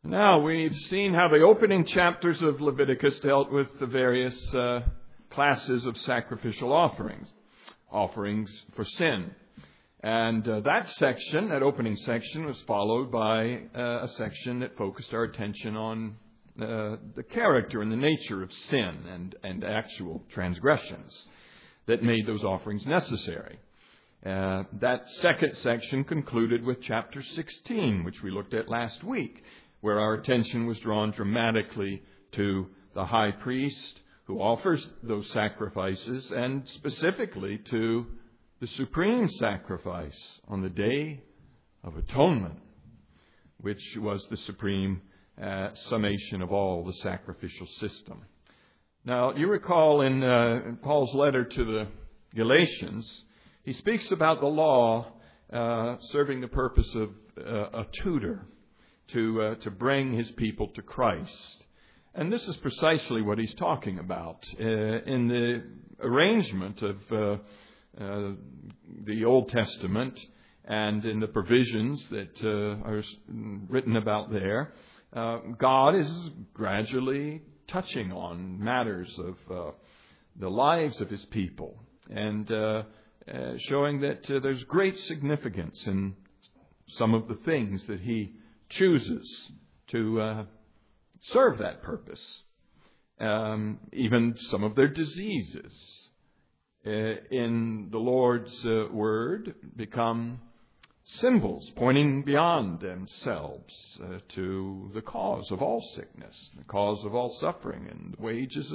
Now, we've seen how the opening chapters of Leviticus dealt with the various classes of sacrificial offerings for sin. And that opening section, was followed by a section that focused our attention on the character and the nature of sin and actual transgressions that made those offerings necessary. That second section concluded with chapter 16, which we looked at last week, where our attention was drawn dramatically to the high priest who offers those sacrifices, and specifically to the supreme sacrifice on the Day of Atonement, which was the supreme summation of all the sacrificial system. Now, you recall in Paul's letter to the Galatians, he speaks about the law serving the purpose of a tutor to bring his people to Christ. And this is precisely what he's talking about. In the arrangement of the Old Testament and in the provisions that are written about there, God is gradually touching on matters of the lives of his people and showing that there's great significance in some of the things that he chooses to serve that purpose. Even some of their diseases in the Lord's Word become symbols pointing beyond themselves to the cause of all sickness, the cause of all suffering, and the wages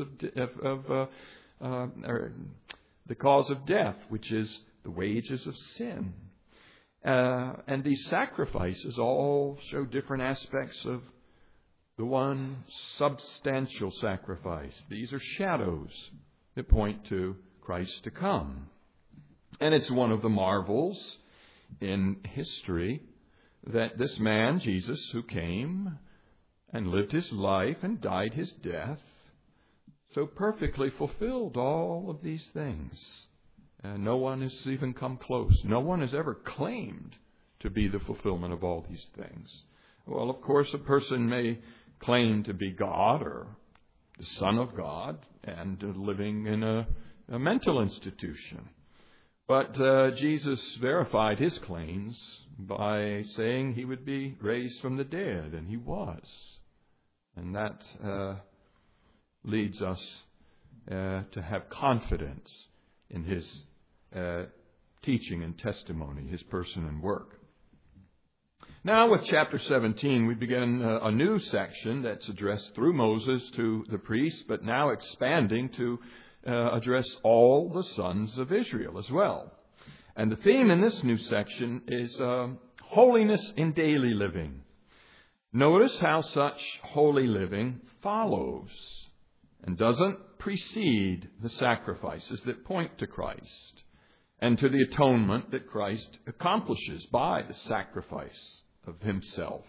or the cause of death, which is the wages of sin. And these sacrifices all show different aspects of the one substantial sacrifice. These are shadows that point to Christ to come. And it's one of the marvels in history that this man, Jesus, who came and lived his life and died his death, so perfectly fulfilled all of these things. And no one has even come close. No one has ever claimed to be the fulfillment of all these things. Well, of course, a person may claim to be God or the Son of God and living in a mental institution. But Jesus verified his claims by saying he would be raised from the dead, and he was. And that leads us to have confidence in his teaching and testimony, his person and work. Now with chapter 17, we begin a new section that's addressed through Moses to the priests, but now expanding to address all the sons of Israel as well. And the theme in this new section is holiness in daily living. Notice how such holy living follows and doesn't precede the sacrifices that point to Christ and to the atonement that Christ accomplishes by the sacrifice of himself.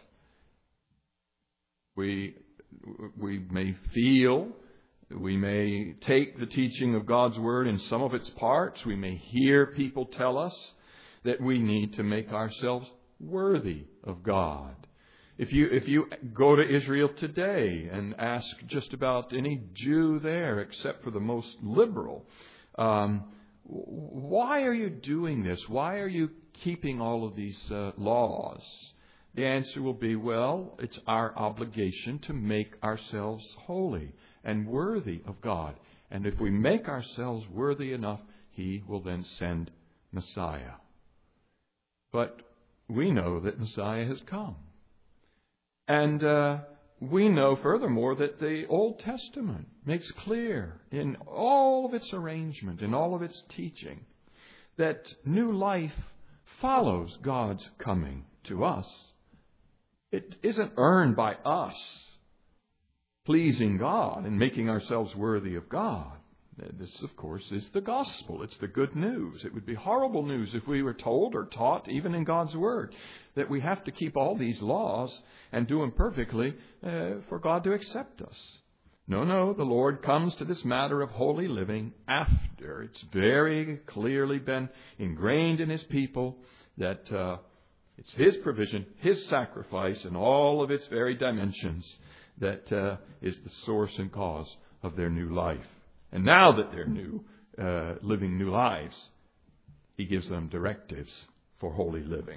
We may feel, we may take the teaching of God's Word in some of its parts. We may hear people tell us that we need to make ourselves worthy of God. If you go to Israel today and ask just about any Jew there, except for the most liberal, why are you doing this? Why are you keeping all of these laws? The answer will be, well, it's our obligation to make ourselves holy and worthy of God. And if we make ourselves worthy enough, He will then send Messiah. But we know that Messiah has come. And we know, furthermore, that the Old Testament makes clear in all of its arrangement, in all of its teaching, that new life follows God's coming to us. It isn't earned by us pleasing God and making ourselves worthy of God. This, of course, is the gospel. It's the good news. It would be horrible news if we were told or taught, even in God's Word, that we have to keep all these laws and do them perfectly for God to accept us. No, the Lord comes to this matter of holy living after it's very clearly been ingrained in His people that It's His provision, His sacrifice in all of its varied dimensions that is the source and cause of their new life. And now that they're living new lives, He gives them directives for holy living.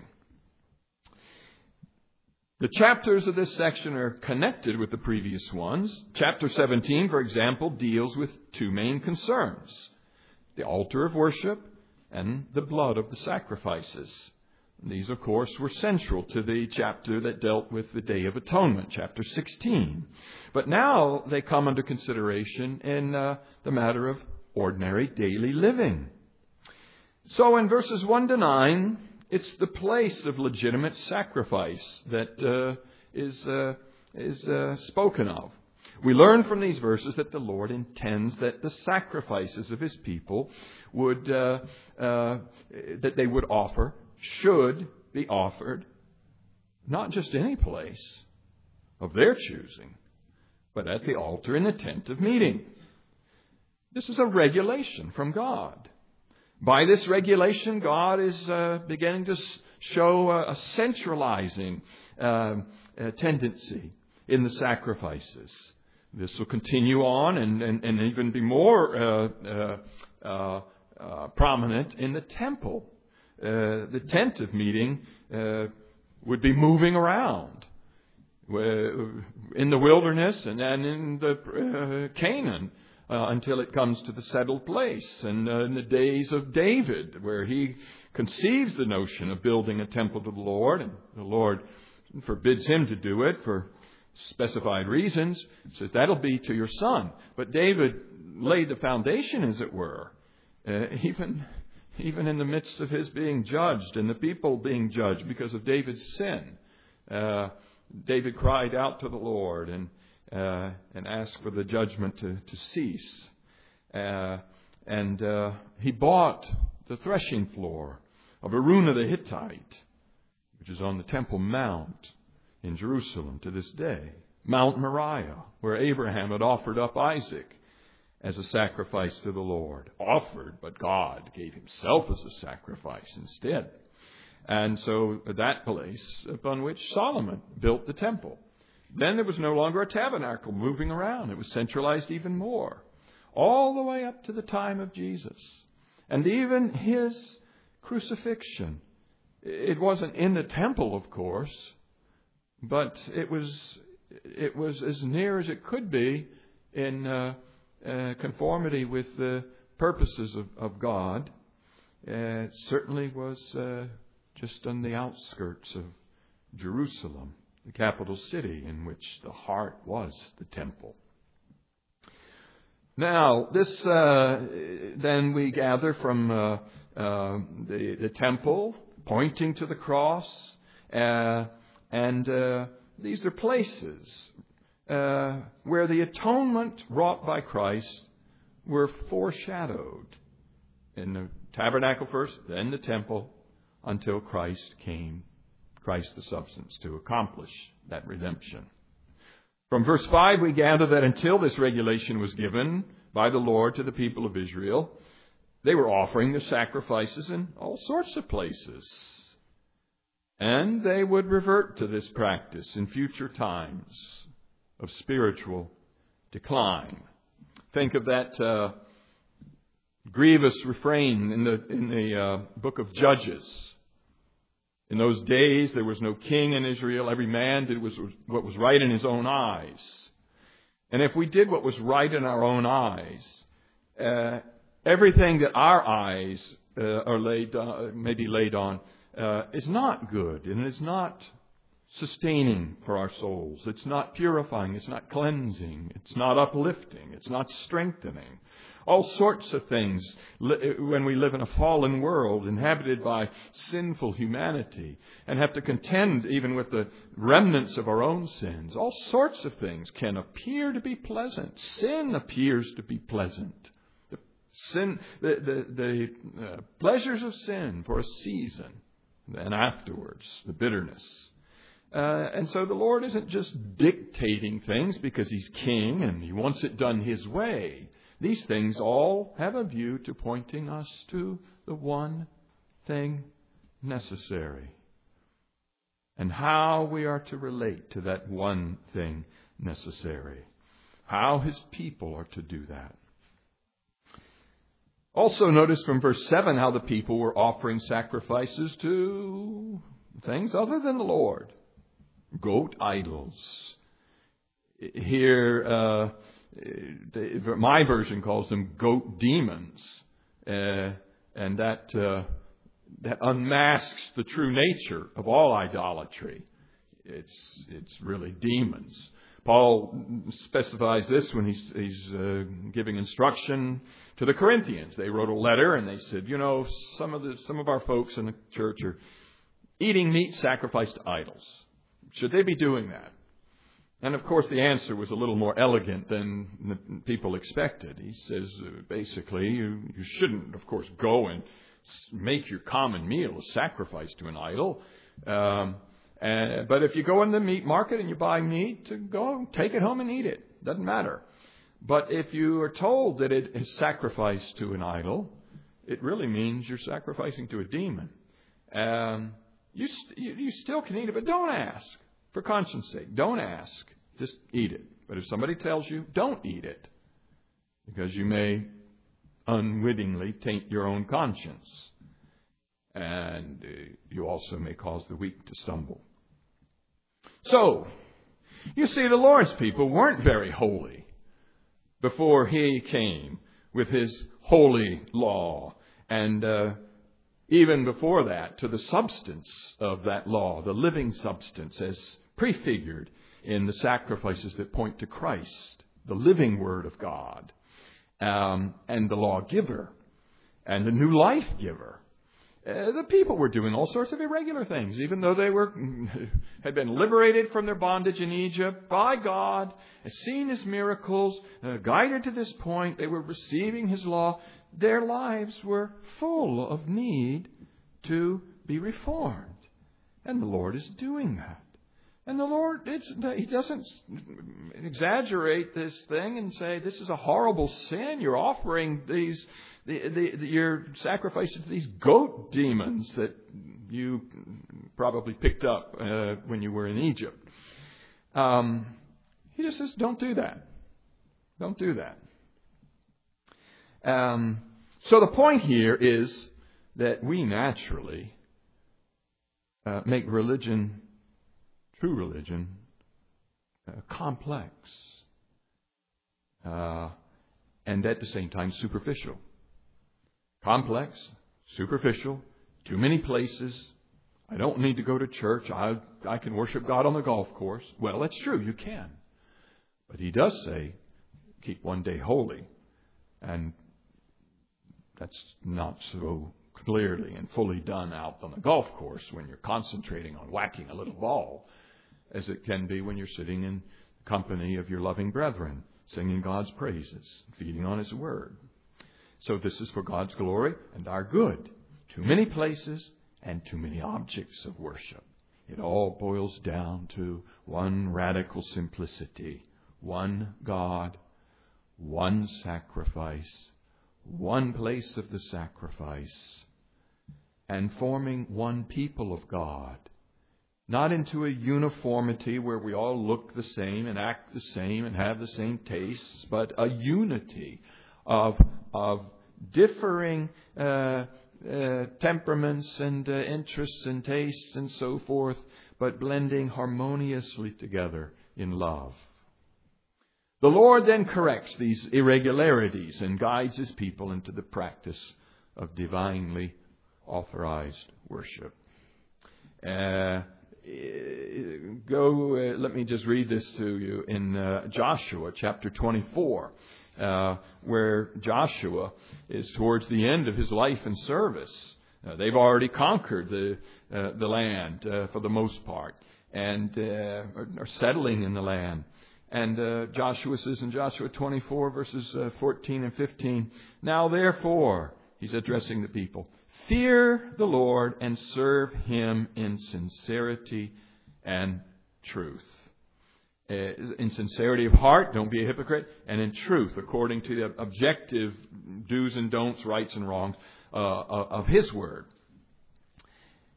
The chapters of this section are connected with the previous ones. Chapter 17, for example, deals with two main concerns: the altar of worship and the blood of the sacrifices. These, of course, were central to the chapter that dealt with the Day of Atonement, chapter 16. But now they come under consideration in the matter of ordinary daily living. So in verses 1 to 9, it's the place of legitimate sacrifice that is spoken of. We learn from these verses that the Lord intends that the sacrifices of His people that they would offer should be offered not just any place of their choosing, but at the altar in the tent of meeting. This is a regulation from God. By this regulation, God is beginning to show a centralizing tendency in the sacrifices. This will continue on and even be more prominent in the temple. The tent of meeting would be moving around in the wilderness and then in the Canaan until it comes to the settled place. And in the days of David, where he conceives the notion of building a temple to the Lord, and the Lord forbids him to do it for specified reasons, says that'll be to your son. But David laid the foundation, as it were, even in the midst of his being judged and the people being judged because of David's sin. David cried out to the Lord and asked for the judgment to cease. And he bought the threshing floor of Araunah the Hittite, which is on the Temple Mount in Jerusalem to this day. Mount Moriah, where Abraham had offered up Isaac as a sacrifice to the Lord. Offered, but God gave Himself as a sacrifice instead. And so that place upon which Solomon built the temple. Then there was no longer a tabernacle moving around. It was centralized even more. All the way up to the time of Jesus. And even His crucifixion. It wasn't in the temple, of course, but it was as near as it could be in conformity with the purposes of God. It certainly was just on the outskirts of Jerusalem, the capital city in which the heart was the temple. Now, this then we gather from the temple pointing to the cross, and these are places where the atonement wrought by Christ were foreshadowed. In the tabernacle first, then the temple, until Christ came, Christ the substance, to accomplish that redemption. From verse 5, we gather that until this regulation was given by the Lord to the people of Israel, they were offering the sacrifices in all sorts of places. And they would revert to this practice in future times of spiritual decline. Think of that grievous refrain in the book of Judges. In those days, there was no king in Israel. Every man did what was right in his own eyes. And if we did what was right in our own eyes, everything that our eyes may be laid on is not good, and is not sustaining for our souls. It's not purifying. It's not cleansing. It's not uplifting. It's not strengthening. All sorts of things when we live in a fallen world inhabited by sinful humanity and have to contend even with the remnants of our own sins. All sorts of things can appear to be pleasant. Sin appears to be pleasant. The pleasures of sin for a season, and afterwards the bitterness. And so the Lord isn't just dictating things because He's king and He wants it done His way. These things all have a view to pointing us to the one thing necessary. and how we are to relate to that one thing necessary. How His people are to do that. Also notice from verse 7 how the people were offering sacrifices to things other than the Lord. Goat idols. Here, my version calls them goat demons. And that unmasks the true nature of all idolatry. It's really demons. Paul specifies this when he's giving instruction to the Corinthians. They wrote a letter and they said, some of our folks in the church are eating meat sacrificed to idols. Should they be doing that? And of course the answer was a little more elegant than the people expected. He says, basically, you shouldn't, of course, go and make your common meal a sacrifice to an idol. But if you go in the meat market and you buy meat, go take it home and eat it. Doesn't matter. But if you are told that it is sacrificed to an idol, it really means you're sacrificing to a demon. You still can eat it, but don't ask. For conscience sake, don't ask. Just eat it. But if somebody tells you, don't eat it, because you may unwittingly taint your own conscience. And you also may cause the weak to stumble. So, you see, the Lord's people weren't very holy before He came with His holy law. And even before that, to the substance of that law, the living substance as prefigured in the sacrifices that point to Christ, the living Word of God, and the lawgiver, and the new life giver. The people were doing all sorts of irregular things, even though they had been liberated from their bondage in Egypt by God, seen His miracles, guided to this point. They were receiving His law. Their lives were full of need to be reformed. And the Lord is doing that. And the Lord, He doesn't exaggerate this thing and say, this is a horrible sin. You're offering you're sacrificing to these goat demons that you probably picked up when you were in Egypt. He just says, don't do that. Don't do that. So the point here is that we naturally make religion, true religion, complex and at the same time superficial. Complex, superficial, too many places. I don't need to go to church. I can worship God on the golf course. Well, that's true. You can. But He does say, keep one day holy. And that's not so clearly and fully done out on the golf course when you're concentrating on whacking a little ball, as it can be when you're sitting in the company of your loving brethren, singing God's praises, feeding on His Word. So this is for God's glory and our good. Too many places and too many objects of worship. It all boils down to one radical simplicity. One God, one sacrifice, one place of the sacrifice, and forming one people of God. Not into a uniformity where we all look the same and act the same and have the same tastes, but a unity of differing temperaments and interests and tastes and so forth, but blending harmoniously together in love. The Lord then corrects these irregularities and guides His people into the practice of divinely authorized worship. Let me just read this to you in Joshua chapter 24, where Joshua is towards the end of his life and service. They've already conquered the land for the most part and are settling in the land. And Joshua says in Joshua 24 verses 14 and 15, now therefore, he's addressing the people, fear the Lord and serve Him in sincerity and truth. In sincerity of heart, don't be a hypocrite, and in truth, according to the objective do's and don'ts, rights and wrongs of His Word.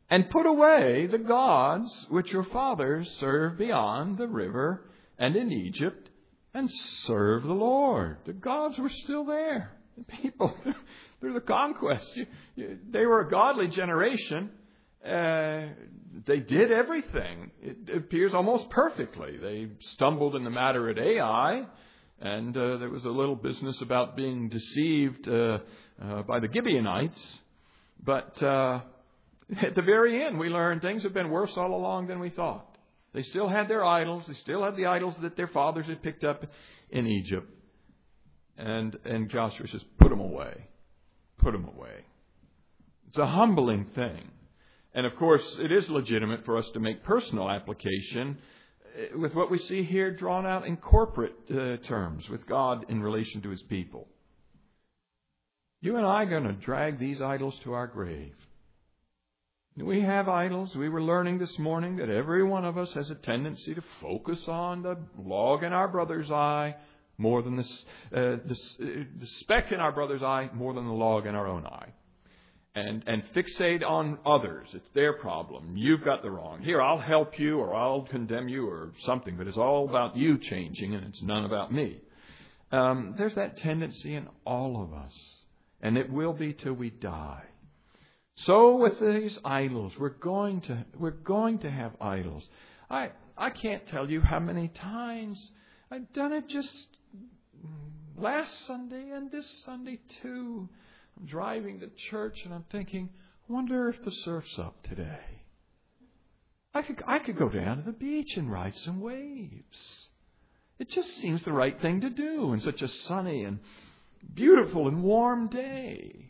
and put away the gods which your fathers served beyond the river and in Egypt, and serve the Lord. The gods were still there. The people, through the conquest, they were a godly generation. They did everything. It appears almost perfectly. They stumbled in the matter at Ai, and there was a little business about being deceived by the Gibeonites. But at the very end, we learned things have been worse all along than we thought. They still had their idols. They still had the idols that their fathers had picked up in Egypt. And Joshua says, put them away. Put them away. It's a humbling thing. And of course, it is legitimate for us to make personal application with what we see here drawn out in corporate terms with God in relation to His people. You and I are going to drag these idols to our grave. We have idols. We were learning this morning that every one of us has a tendency to focus on the log in our brother's eye more than the speck in our brother's eye more than the log in our own eye. And fixate on others. It's their problem. You've got the wrong. Here, I'll help you or I'll condemn you or something. But it's all about you changing and it's none about me. There's that tendency in all of us. And it will be till we die. So with these idols, we're going to have idols. I can't tell you how many times I've done it just last Sunday and this Sunday too. I'm driving to church and I'm thinking, I wonder if the surf's up today. I could go down to the beach and ride some waves. It just seems the right thing to do in such a sunny and beautiful and warm day.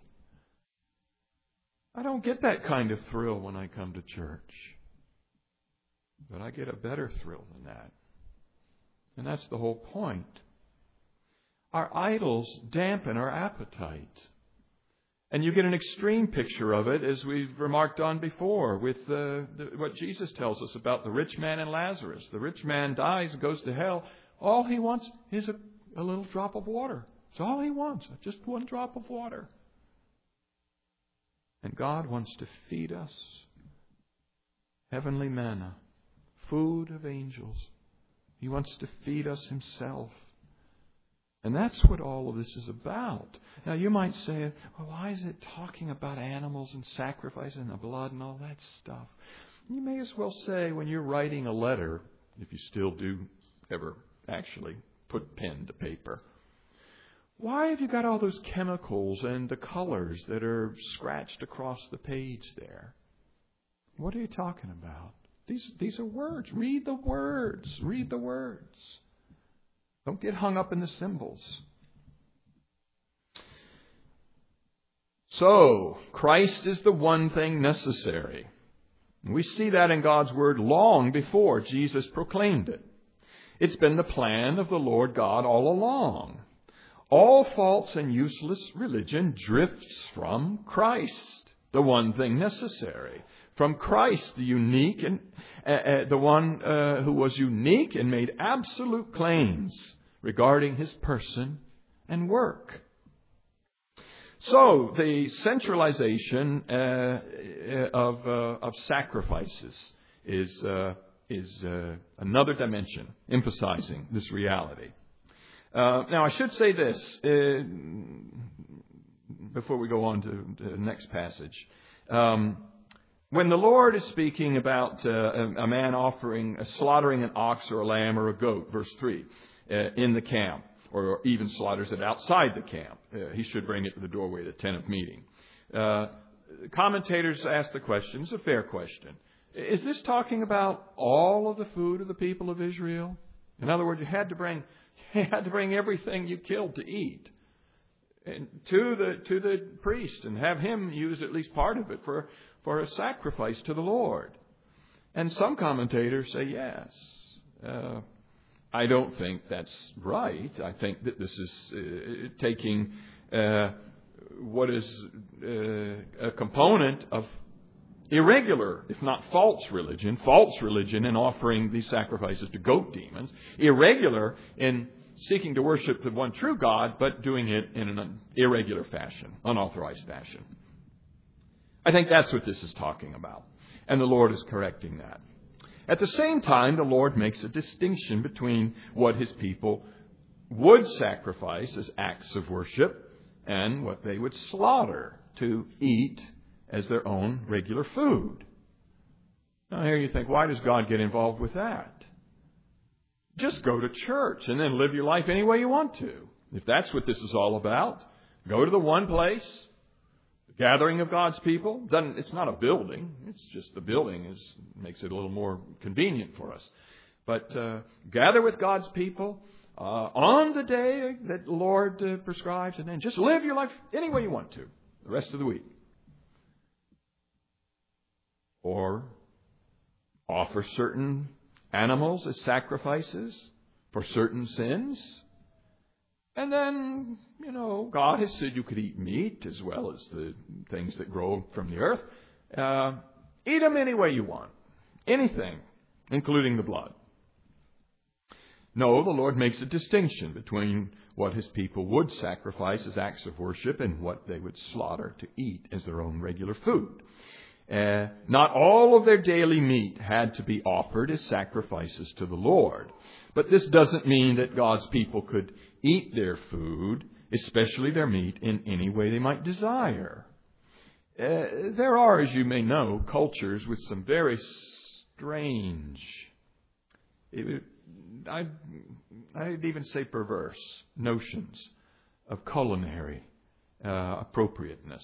I don't get that kind of thrill when I come to church. But I get a better thrill than that. And that's the whole point. Our idols dampen our appetite. And you get an extreme picture of it, as we've remarked on before, with what Jesus tells us about the rich man and Lazarus. The rich man dies and goes to hell. All he wants is a little drop of water. That's all he wants, just one drop of water. And God wants to feed us heavenly manna, food of angels. He wants to feed us Himself. And that's what all of this is about. Now you might say, well, why is it talking about animals and sacrifice and the blood and all that stuff? You may as well say when you're writing a letter, if you still do ever actually put pen to paper, why have you got all those chemicals and the colors that are scratched across the page there? What are you talking about? These are words. Read the words. Read the words. Don't get hung up in the symbols. So, Christ is the one thing necessary. We see that in God's Word long before Jesus proclaimed it. It's been the plan of the Lord God all along. All false and useless religion drifts from Christ, the one thing necessary. From Christ, the unique and the one who was unique and made absolute claims regarding His person and work. So the centralization of sacrifices is another dimension emphasizing this reality. Now, I should say this before we go on to the next passage. When the Lord is speaking about a man slaughtering an ox or a lamb or a goat, verse 3, in the camp, or even slaughters it outside the camp, he should bring it to the doorway of the tent of meeting. Commentators ask the question, it's a fair question. Is this talking about all of the food of the people of Israel? In other words, you had to bring everything you killed to eat and to the priest and have him use at least part of it for a sacrifice to the Lord. And some commentators say yes. I don't think that's right. I think that this is taking what is a component of irregular, if not false religion in offering these sacrifices to goat demons, irregular in seeking to worship the one true God, but doing it in an irregular fashion, unauthorized fashion. I think that's what this is talking about. And the Lord is correcting that. At the same time, the Lord makes a distinction between what His people would sacrifice as acts of worship and what they would slaughter to eat as their own regular food. Now here you think, why does God get involved with that? Just go to church and then live your life any way you want to. If that's what this is all about, go to the one place, the gathering of God's people. It's not a building. It's just the building makes it a little more convenient for us. But gather with God's people on the day that the Lord prescribes, and then just live your life any way you want to the rest of the week. Or offer certain animals as sacrifices for certain sins. And then, God has said you could eat meat as well as the things that grow from the earth. Eat them any way you want. Anything, including the blood. No, the Lord makes a distinction between what His people would sacrifice as acts of worship and what they would slaughter to eat as their own regular food. Not all of their daily meat had to be offered as sacrifices to the Lord. But this doesn't mean that God's people could eat their food, especially their meat, in any way they might desire. There are, as you may know, cultures with some very strange, I'd even say perverse, notions of culinary appropriateness.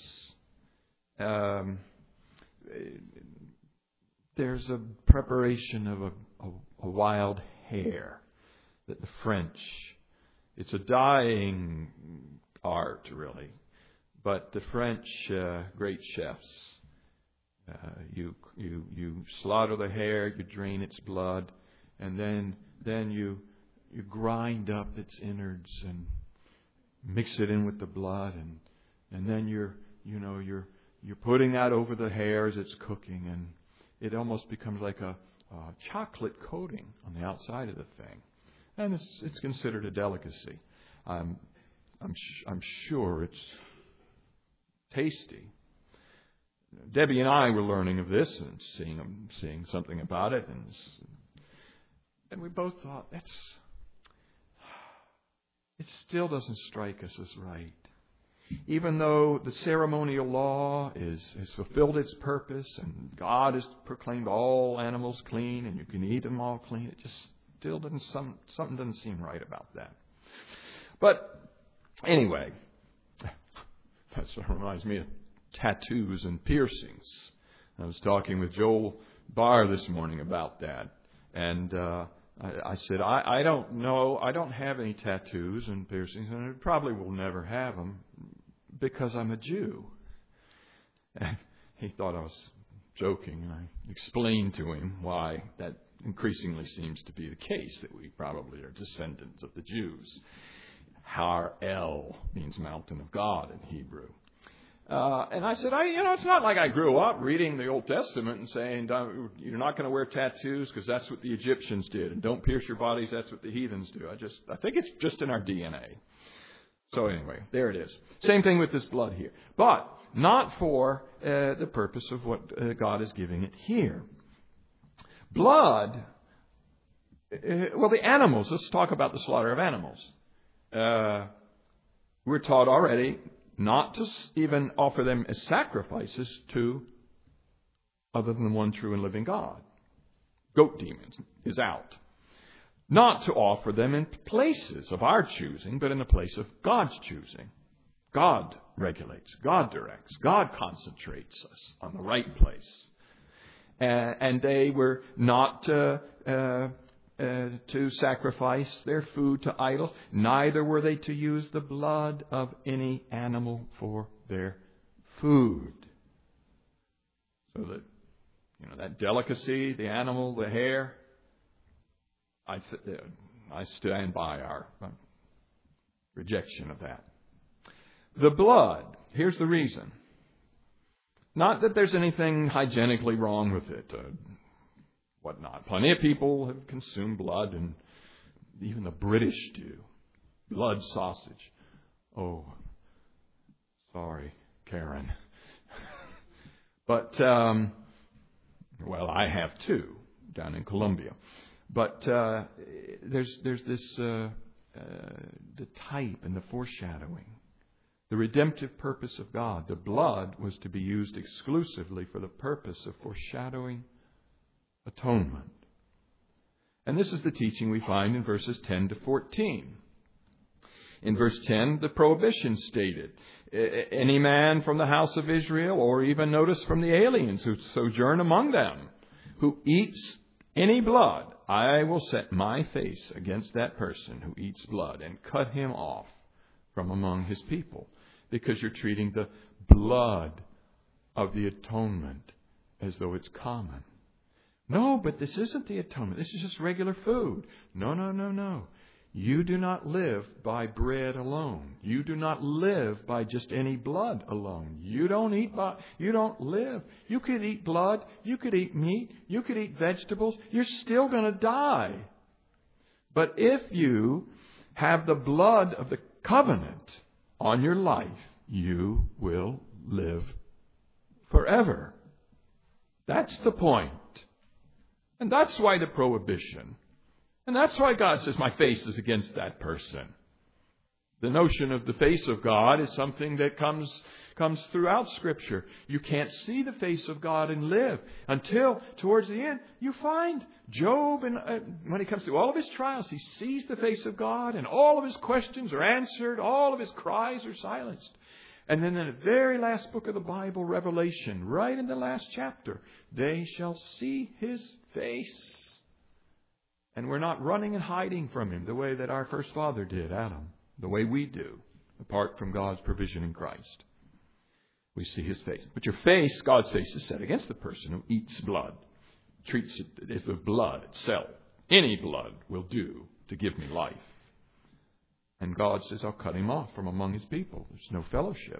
There's a preparation of a wild hare that the French, it's a dying art really, but the French great chefs, you slaughter the hare, you drain its blood, and then you grind up its innards and mix it in with the blood, and then you're putting that over the hare as it's cooking, and it almost becomes like a chocolate coating on the outside of the thing, and it's considered a delicacy. I'm sure it's tasty. Debbie and I were learning of this and seeing something about it, and we both thought it still doesn't strike us as right. Even though the ceremonial law has fulfilled its purpose and God has proclaimed all animals clean and you can eat them all clean, it just still something doesn't seem right about that. But anyway, that sort of reminds me of tattoos and piercings. I was talking with Joel Barr this morning about that, and I said, I don't know, I don't have any tattoos and piercings, and I probably will never have them because I'm a Jew. And he thought I was joking, and I explained to him why that increasingly seems to be the case, that we probably are descendants of the Jews. Har El means mountain of God in Hebrew. And I said, it's not like I grew up reading the Old Testament and saying, you're not going to wear tattoos because that's what the Egyptians did. And don't pierce your bodies, that's what the heathens do. I think it's just in our DNA. So anyway, there it is. Same thing with this blood here. But not for the purpose of what God is giving it here. Blood, the animals. Let's talk about the slaughter of animals. We're taught already not to even offer them as sacrifices to other than the one true and living God. Goat demons is out. Not to offer them in places of our choosing, but in the place of God's choosing. God regulates, God directs, God concentrates us on the right place. And they were not to sacrifice their food to idols. Neither were they to use the blood of any animal for their food. So that, that delicacy, the animal, the hare, I stand by our rejection of that. The blood, here's the reason. Not that there's anything hygienically wrong with it, whatnot. Plenty of people have consumed blood, and even the British do. Blood sausage. Oh, sorry, Karen. But Well, I have too, down in Colombia. But there's this the type and the foreshadowing. The redemptive purpose of God. The blood was to be used exclusively for the purpose of foreshadowing atonement. And this is the teaching we find in verses 10 to 14. In verse 10, the prohibition stated, any man from the house of Israel, or even notice from the aliens who sojourn among them, who eats any blood, I will set my face against that person who eats blood and cut him off from among his people. Because you're treating the blood of the atonement as though it's common. No, but this isn't the atonement. This is just regular food. No. You do not live by bread alone. You do not live by just any blood alone. You don't live. You could eat blood. You could eat meat. You could eat vegetables. You're still going to die. But if you have the blood of the covenant on your life, you will live forever. That's the point. And that's why the prohibition. And that's why God says, my face is against that person. The notion of the face of God is something that comes throughout Scripture. You can't see the face of God and live until towards the end you find Job, and when he comes through all of his trials, he sees the face of God and all of his questions are answered, all of his cries are silenced. And then in the very last book of the Bible, Revelation, right in the last chapter, they shall see his face. And we're not running and hiding from him the way that our first father did, Adam, the way we do, apart from God's provision in Christ. We see his face. But your face, God's face, is set against the person who eats blood, treats it as the blood itself. Any blood will do to give me life. And God says, I'll cut him off from among his people. There's no fellowship.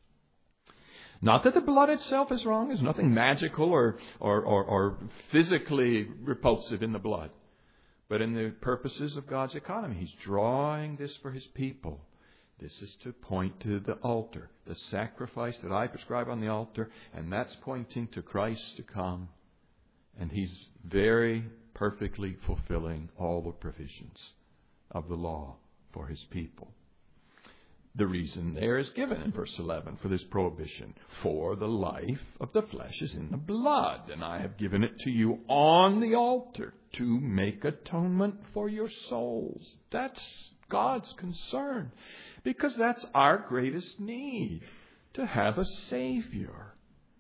Not that the blood itself is wrong. There's nothing magical or physically repulsive in the blood. But in the purposes of God's economy, he's drawing this for his people. This is to point to the altar, the sacrifice that I prescribe on the altar, and that's pointing to Christ to come. And he's very perfectly fulfilling all the provisions of the law for his people. The reason there is given in verse 11 for this prohibition. For the life of the flesh is in the blood, and I have given it to you on the altar to make atonement for your souls. That's God's concern, because that's our greatest need, to have a Savior.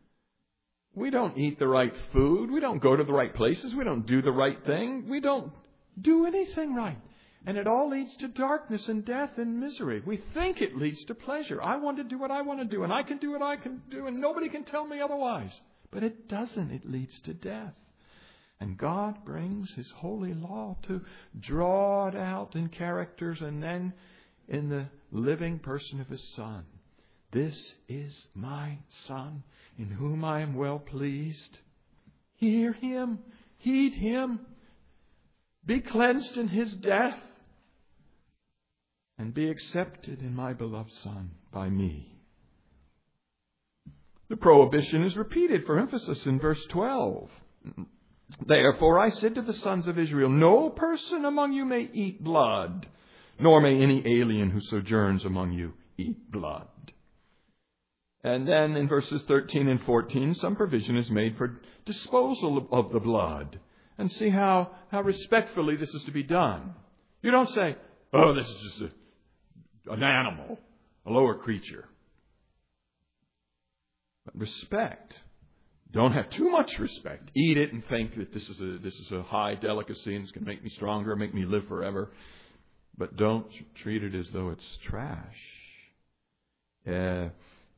We don't eat the right food. We don't go to the right places. We don't do the right thing. We don't do anything right. And it all leads to darkness and death and misery. We think it leads to pleasure. I want to do what I want to do, and I can do what I can do, and nobody can tell me otherwise. But it doesn't. It leads to death. And God brings his holy law to draw it out in characters and then in the living person of his Son. This is my Son, in whom I am well pleased. Hear him. Heed him. Be cleansed in his death. And be accepted in my beloved Son by me. The prohibition is repeated for emphasis in verse 12. Therefore I said to the sons of Israel, no person among you may eat blood, nor may any alien who sojourns among you eat blood. And then in verses 13 and 14, some provision is made for disposal of the blood. And see how respectfully this is to be done. You don't say, oh, this is just an animal, a lower creature. But respect. Don't have too much respect. Eat it and think that this is a high delicacy and it's going to make me stronger, make me live forever. But don't treat it as though it's trash. The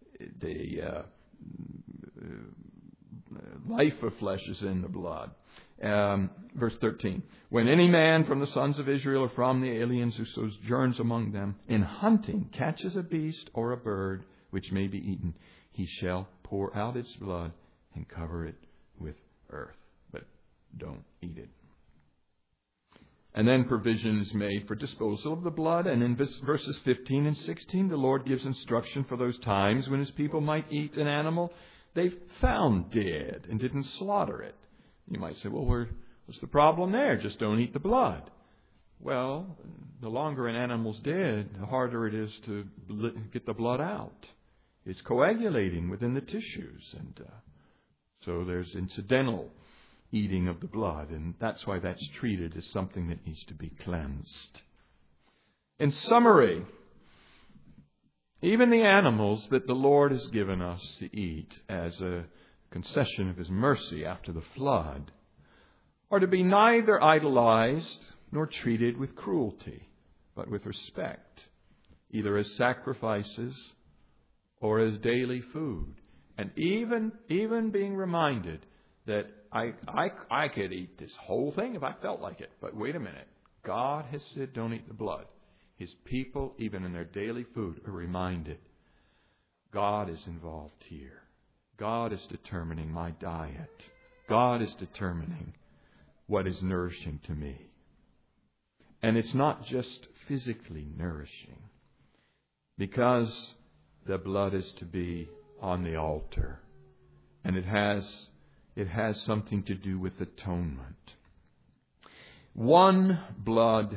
life of flesh is in the blood. Verse 13. When any man from the sons of Israel or from the aliens who sojourns among them in hunting catches a beast or a bird which may be eaten, he shall pour out its blood and cover it with earth. But don't eat it. And then provision is made for disposal of the blood. And in verses 15 and 16, the Lord gives instruction for those times when his people might eat an animal they've found dead and didn't slaughter it. You might say, well, what's the problem there? Just don't eat the blood. Well, the longer an animal's dead, the harder it is to get the blood out. It's coagulating within the tissues, and so there's incidental eating of the blood, and that's why that's treated as something that needs to be cleansed. In summary, even the animals that the Lord has given us to eat as a concession of His mercy after the flood are to be neither idolized nor treated with cruelty, but with respect, either as sacrifices or as daily food. And even being reminded that I could eat this whole thing if I felt like it. But wait a minute. God has said don't eat the blood. His people, even in their daily food, are reminded God is involved here. God is determining my diet. God is determining what is nourishing to me. And it's not just physically nourishing, because the blood is to be on the altar. And it has something to do with atonement. One blood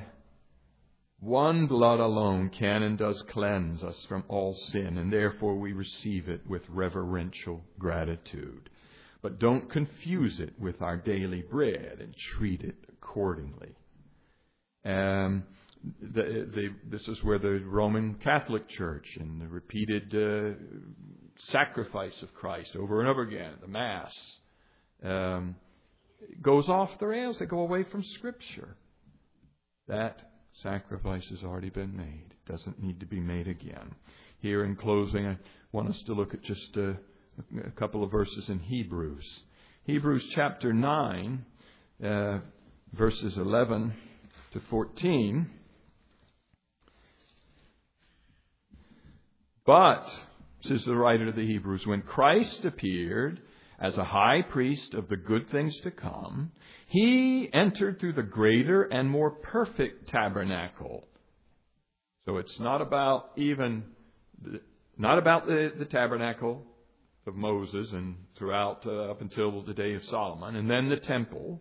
alone can and does cleanse us from all sin, and therefore we receive it with reverential gratitude. But don't confuse it with our daily bread and treat it accordingly. This is where the Roman Catholic Church and the repeated sacrifice of Christ over and over again, the Mass, goes off the rails. They go away from Scripture. That sacrifice has already been made. It doesn't need to be made again. Here in closing, I want us to look at just a couple of verses in Hebrews. Hebrews chapter 9, verses 11 to 14. But, says the writer of the Hebrews, when Christ appeared as a high priest of the good things to come, He entered through the greater and more perfect tabernacle. So it's not about the tabernacle of Moses and throughout up until the day of Solomon, and then the temple.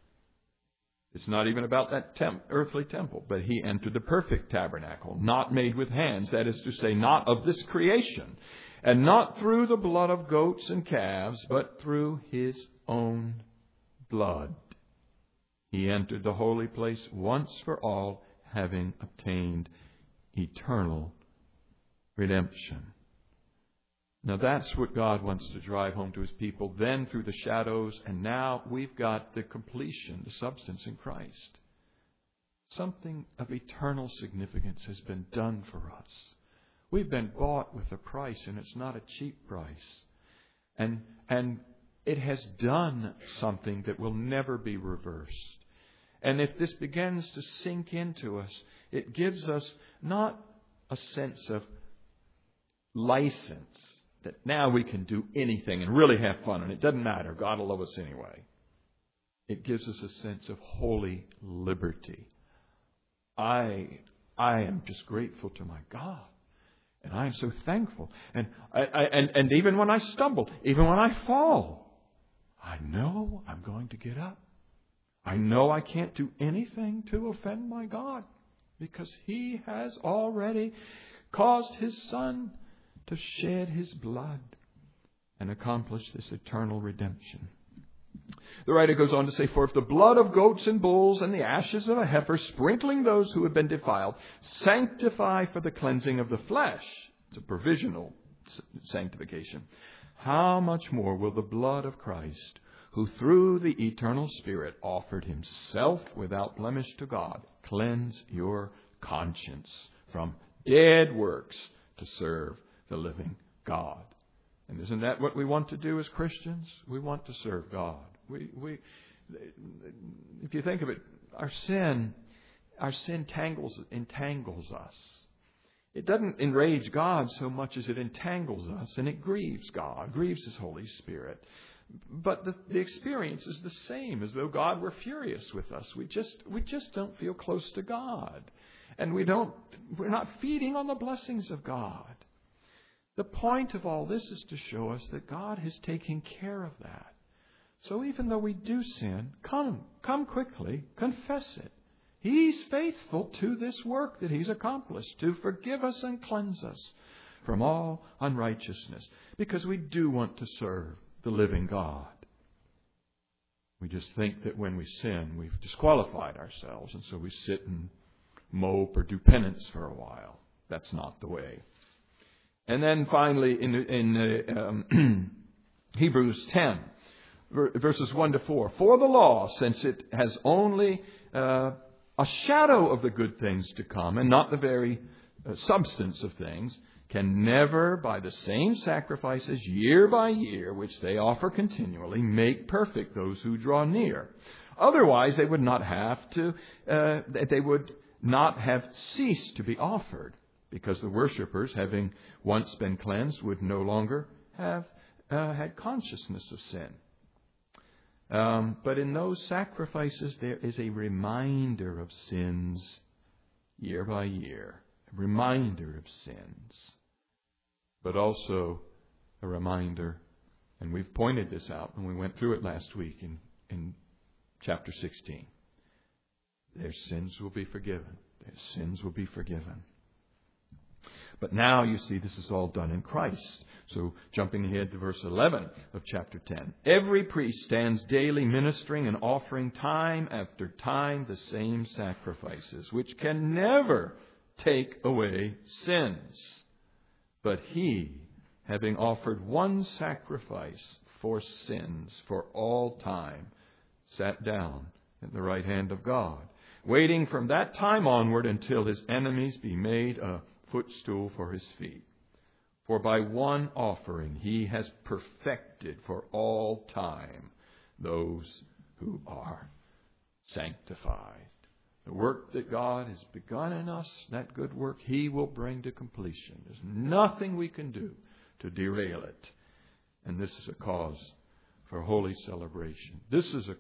It's not even about that earthly temple, but He entered the perfect tabernacle, not made with hands, that is to say, not of this creation, and not through the blood of goats and calves, but through His own blood. He entered the holy place once for all, having obtained eternal redemption. Now that's what God wants to drive home to His people, then through the shadows, and now we've got the completion, the substance in Christ. Something of eternal significance has been done for us. We've been bought with a price, and it's not a cheap price. And it has done something that will never be reversed. And if this begins to sink into us, it gives us not a sense of license, that now we can do anything and really have fun, and it doesn't matter. God will love us anyway. It gives us a sense of holy liberty. I am just grateful to my God, and I am so thankful. And even when I stumble, even when I fall, I know I'm going to get up. I know I can't do anything to offend my God, because He has already caused His Son to shed His blood and accomplish this eternal redemption. The writer goes on to say, for if the blood of goats and bulls and the ashes of a heifer, sprinkling those who have been defiled, sanctify for the cleansing of the flesh, it's a provisional sanctification, how much more will the blood of Christ, who through the eternal Spirit offered Himself without blemish to God, cleanse your conscience from dead works to serve the living God. And isn't that what we want to do as Christians? We want to serve God. We if you think of it, our sin entangles us. It doesn't enrage God so much as it entangles us, and it grieves God, grieves His Holy Spirit. But the experience is the same, as though God were furious with us. We just don't feel close to God, and we're not feeding on the blessings of God. The point of all this is to show us that God has taken care of that. So even though we do sin, come quickly, confess it. He's faithful to this work that He's accomplished, to forgive us and cleanse us from all unrighteousness, because we do want to serve the living God. We just think that when we sin, we've disqualified ourselves, and so we sit and mope or do penance for a while. That's not the way. And then finally, in Hebrews 10, verses 1 to 4, for the law, since it has only a shadow of the good things to come, and not the very substance of things, can never, by the same sacrifices year by year, which they offer continually, make perfect those who draw near. Otherwise, they would not have ceased to be offered, because the worshippers, having once been cleansed, would no longer have had consciousness of sin. But in those sacrifices, there is a reminder of sins year by year, a reminder of sins, but also a reminder, and we've pointed this out when we went through it last week in chapter 16. Their sins will be forgiven. Their sins will be forgiven. But now, you see, this is all done in Christ. So, jumping ahead to verse 11 of chapter 10. Every priest stands daily ministering and offering time after time the same sacrifices, which can never take away sins. But He, having offered one sacrifice for sins for all time, sat down at the right hand of God, waiting from that time onward until His enemies be made a footstool for His feet. For by one offering He has perfected for all time those who are sanctified. The work that God has begun in us, that good work, He will bring to completion. There's nothing we can do to derail it. And this is a cause for holy celebration. This is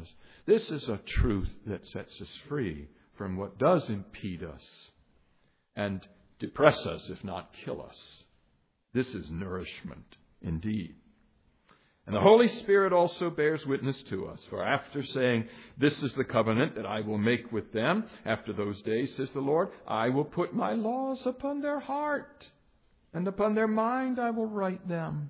a truth that sets us free from what does impede us and depress us, if not kill us. This is nourishment indeed. And the Holy Spirit also bears witness to us. For after saying, this is the covenant that I will make with them after those days, says the Lord, I will put my laws upon their heart, and upon their mind I will write them.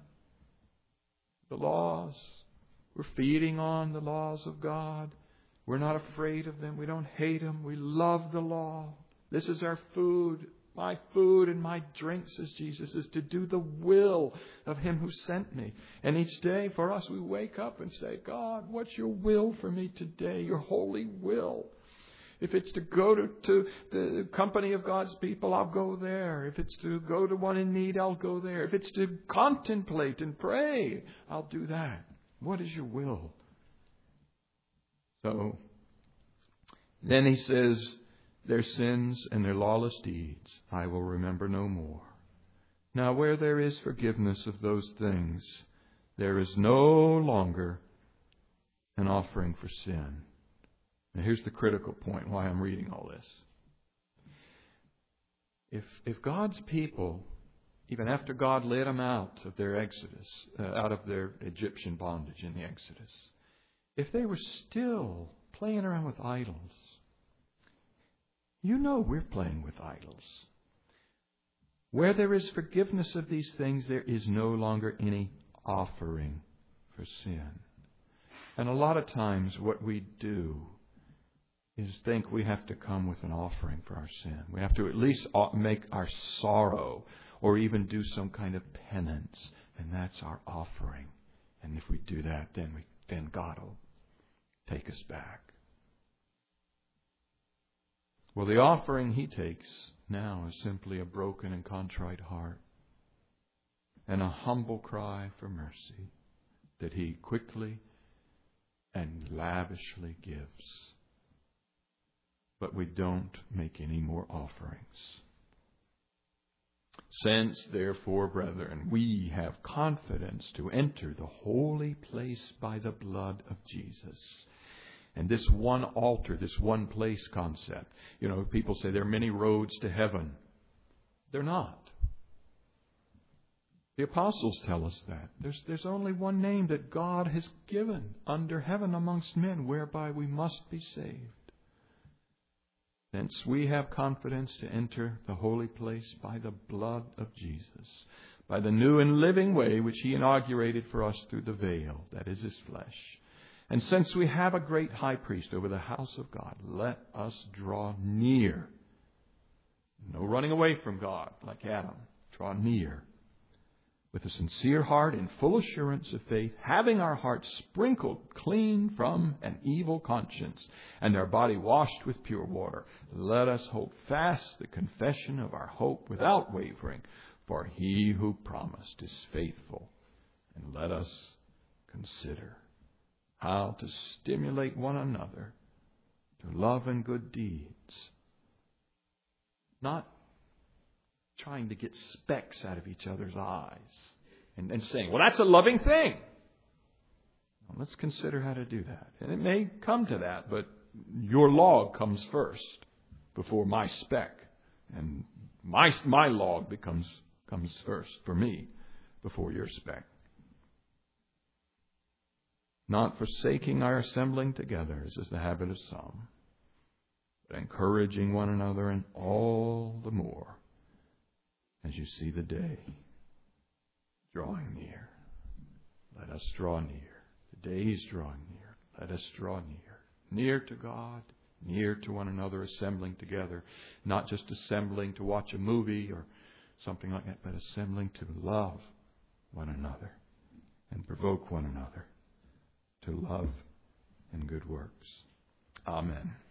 The laws. We're feeding on the laws of God. We're not afraid of them. We don't hate them. We love the law. This is our food. My food and my drink, says Jesus, is to do the will of Him who sent me. And each day for us, we wake up and say, God, what's your will for me today? Your holy will. If it's to go to the company of God's people, I'll go there. If it's to go to one in need, I'll go there. If it's to contemplate and pray, I'll do that. What is your will? So, then He says, their sins and their lawless deeds I will remember no more. Now where there is forgiveness of those things, there is no longer an offering for sin. Now here's the critical point why I'm reading all this. If God's people, even after God led them out of their exodus, out of their Egyptian bondage in the Exodus, if they were still playing around with idols, you know we're playing with idols. Where there is forgiveness of these things, there is no longer any offering for sin. And a lot of times what we do is think we have to come with an offering for our sin. We have to at least make our sorrow or even do some kind of penance. And that's our offering. And if we do that, then God will take us back. Well, the offering He takes now is simply a broken and contrite heart and a humble cry for mercy that He quickly and lavishly gives. But we don't make any more offerings. Since, therefore, brethren, we have confidence to enter the holy place by the blood of Jesus. And this one altar, this one place concept. You know, people say there are many roads to heaven. They're not. The apostles tell us that. There's only one name that God has given under heaven amongst men whereby we must be saved. Hence we have confidence to enter the holy place by the blood of Jesus, by the new and living way which He inaugurated for us through the veil, that is His flesh. And since we have a great high priest over the house of God, let us draw near. No running away from God like Adam. Draw near with a sincere heart and full assurance of faith, having our hearts sprinkled clean from an evil conscience and our body washed with pure water. Let us hold fast the confession of our hope without wavering, for He who promised is faithful. And let us consider how to stimulate one another to love and good deeds, not trying to get specks out of each other's eyes and saying, well, that's a loving thing. Well, let's consider how to do that. And it may come to that, but your log comes first before my speck. And my log comes first for me before your speck. Not forsaking our assembling together, as is the habit of some, but encouraging one another, and all the more as you see the day drawing near. Let us draw near. The day is drawing near. Let us draw near. Near to God, near to one another, assembling together. Not just assembling to watch a movie or something like that, but assembling to love one another and provoke one another to love and good works. Amen.